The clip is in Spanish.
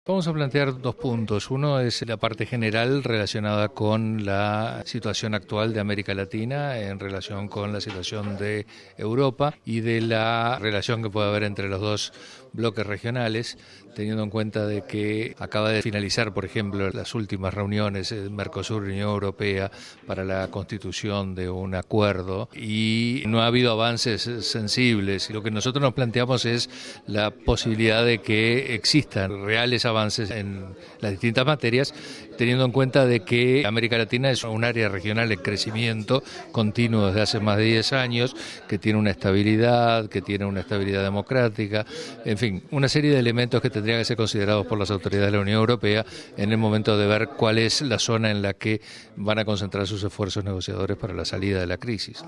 Vamos a plantear dos puntos. Uno es la parte general relacionada con la situación actual de América Latina en relación con la situación de Europa y de la relación que puede haber entre los dos bloques regionales, teniendo en cuenta de que acaba de finalizar, por ejemplo, las últimas reuniones de Mercosur y Unión Europea para la constitución de un acuerdo y no ha habido avances sensibles. Y lo que nosotros nos planteamos es la posibilidad de que existan reales avances en las distintas materias, teniendo en cuenta de que América Latina es un área regional en crecimiento continuo desde hace más de 10 años, que tiene una estabilidad democrática, en fin, una serie de elementos que tendrían que ser considerados por las autoridades de la Unión Europea en el momento de ver cuál es la zona en la que van a concentrar sus esfuerzos negociadores para la salida de la crisis.